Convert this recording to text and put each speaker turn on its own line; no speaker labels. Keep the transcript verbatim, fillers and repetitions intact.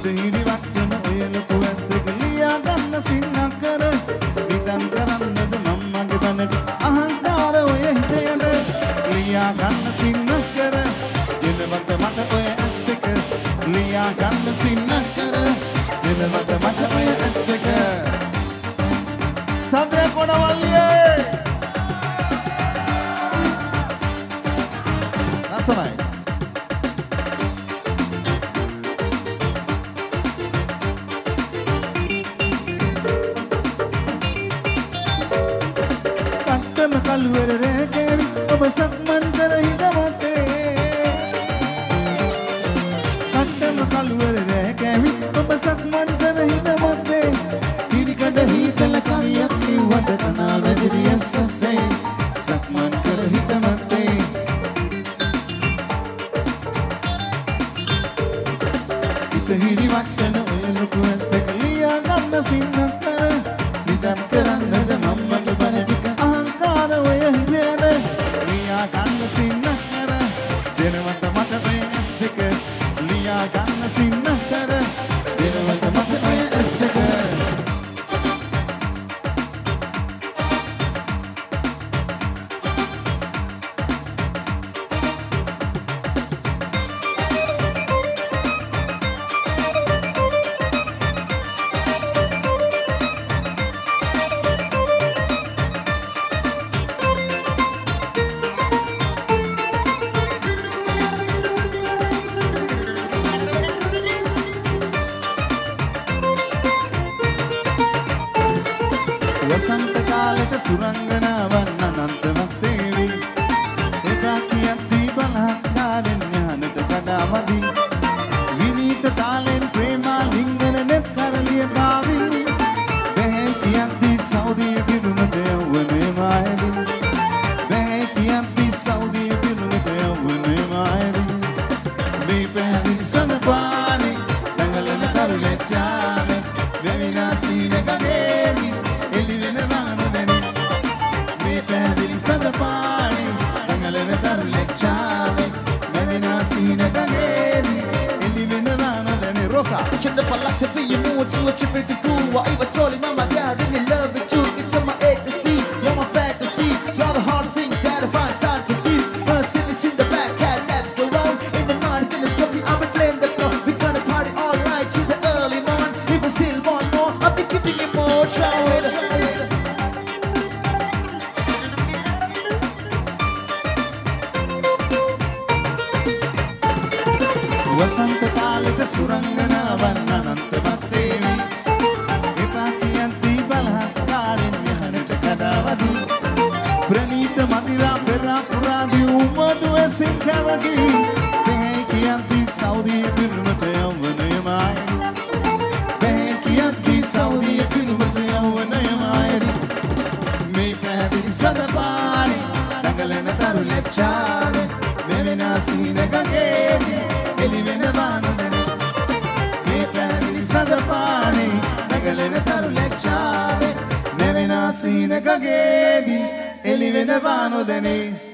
හිතෙහිරි වට්ටන ඔය ලොකු ඇස් දෙක ලියා ගන්න සින්නක් කර නිදන් කරන්නද මම්මගේ බනට අහංකාර ඔය හිතේට ලියා ගන්න සින්නක් කර දෙනවත මට ඔය ඇස් දෙක ලියා ගන්න සින්නක් කර දෙනවත මට ඔය ඇස් දෙක සඳේ කොණවල්ලියේ ලස්සනයි කට්ටම කළුවර රැකෙවි ඔබ සක්මන් කර හිතවතේ කට්ටම කළුවර රැකෙවි ඔබ සක්මන් කර හිතවතේ හිරිකඩ හීතල කවියක් නිව්වට කනා වැදිරිය සසේ සක්මන් කර හිතවතේ හිතහිරි වට්ටන ඔය ලොකු ඇස් දෙක ලියා ගන්න සින්නක් කර නිදන් කරන්නද මම්මගේ බන ටික අහංකාර ඔය හිතේට ලියා ගන්න සින්නක් කර දෙනවත මට ඔය ඇස් දෙක ලියා ගන්න සින්නක් කර දෙනවත මට ඔය ඇස් දෙක වසන්ත කාලෙට සුරංගනාවන් අනන්තවත් දේවි එදා කියද්දී බලහත්කාරෙන් යහනට කඩාවදි විනීත තාලෙන් ප්‍රේමා ලිංගන නෙත් කරලිය බාවි බැහැ කියද්දී සෞදිය පිරුමට යවනේ මායදි බැහැ කියද්දී සෞදිය පිරුමට යවනේ මායදි මේ පැහැදිලි සඳපානේ දඟලන කරුලේ චාමේ මෙවිනාසීන ගගේනි සඳපානි දඟලන දරුලෙක් චාවේ මෙවිනාසීන ගගේනි එලි වෙනවා නොදැනේ රෝසා
Should the like to be you know what you a triple to do I even told him mama God really love with you it's on my ecstasy you're my fantasy you're the hard sing that I find time for this her cities in the back cat laps around in the night gonna stop me I'ma blame the clock we gonna party all night till the early morning if we still want more I'll be giving you more shower
වසන්ත කාලෙට සුරංගනාවන් අනන්තවත් දේවි එපා කියද්දී බලහත්කාරෙන් යහනට කඩාවදි ප්‍රණීත මදිරා පෙරා පුරාදී උමතු ඇසින් කැවකි බැහැ කියද්දී සෞදිය පිරුමට යවනේ මායි බැහැ කියද්දී සෞදිය පිරුමට යවනේ මායි මේ පැහැදිලි සඳපානි දඟලන තරුලෙක් චාවේ මෙවෙනාසීන ගගේනි එලි වෙනවා නොදැනේ මේ පැහැදිලි සඳපානේ දඟලන තරුලෙක් චාවේ මෙවෙනාසීන ගගේනි එලි වෙනවා නොදැනේ